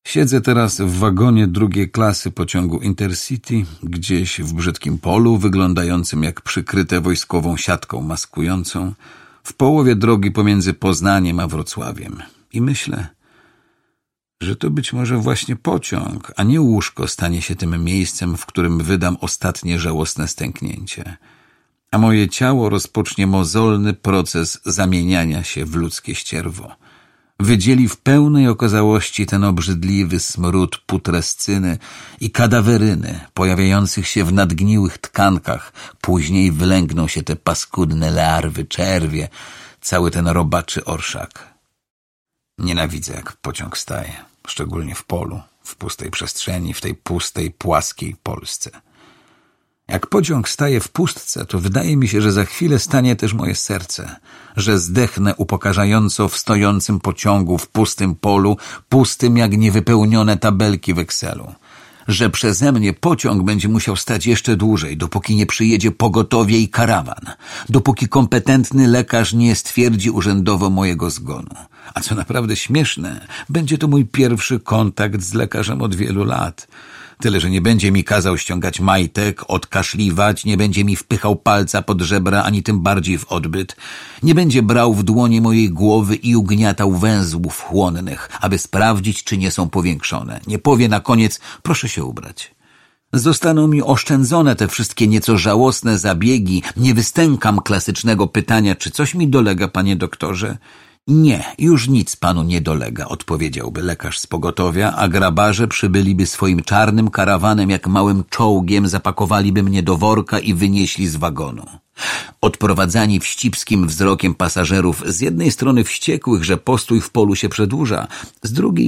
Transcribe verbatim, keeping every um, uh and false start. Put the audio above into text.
Siedzę teraz w wagonie drugiej klasy pociągu Intercity, gdzieś w brzydkim polu, wyglądającym jak przykryte wojskową siatką maskującą, w połowie drogi pomiędzy Poznaniem a Wrocławiem. I myślę, że to być może właśnie pociąg, a nie łóżko stanie się tym miejscem, w którym wydam ostatnie żałosne stęknięcie, a moje ciało rozpocznie mozolny proces zamieniania się w ludzkie ścierwo. Wydzieli w pełnej okazałości ten obrzydliwy smród putrescyny i kadaweryny pojawiających się w nadgniłych tkankach. Później wylęgną się te paskudne larwy, czerwie, cały ten robaczy orszak. Nienawidzę, jak pociąg staje, szczególnie w polu, w pustej przestrzeni, w tej pustej, płaskiej Polsce. Jak pociąg staje w pustce, to wydaje mi się, że za chwilę stanie też moje serce, że zdechnę upokarzająco w stojącym pociągu, w pustym polu, pustym jak niewypełnione tabelki w Excelu, że przeze mnie pociąg będzie musiał stać jeszcze dłużej, dopóki nie przyjedzie pogotowie i karawan, dopóki kompetentny lekarz nie stwierdzi urzędowo mojego zgonu. A co naprawdę śmieszne, będzie to mój pierwszy kontakt z lekarzem od wielu lat. Tyle, że nie będzie mi kazał ściągać majtek, odkaszliwać, nie będzie mi wpychał palca pod żebra, ani tym bardziej w odbyt. Nie będzie brał w dłonie mojej głowy i ugniatał węzłów chłonnych, aby sprawdzić, czy nie są powiększone. Nie powie na koniec, proszę się ubrać. Zostaną mi oszczędzone te wszystkie nieco żałosne zabiegi. Nie wystękam klasycznego pytania, czy coś mi dolega, panie doktorze? Nie, już nic panu nie dolega, odpowiedziałby lekarz z pogotowia, a grabarze przybyliby swoim czarnym karawanem jak małym czołgiem, zapakowaliby mnie do worka i wynieśli z wagonu. Odprowadzani wścibskim wzrokiem pasażerów, z jednej strony wściekłych, że postój w polu się przedłuża, z drugiej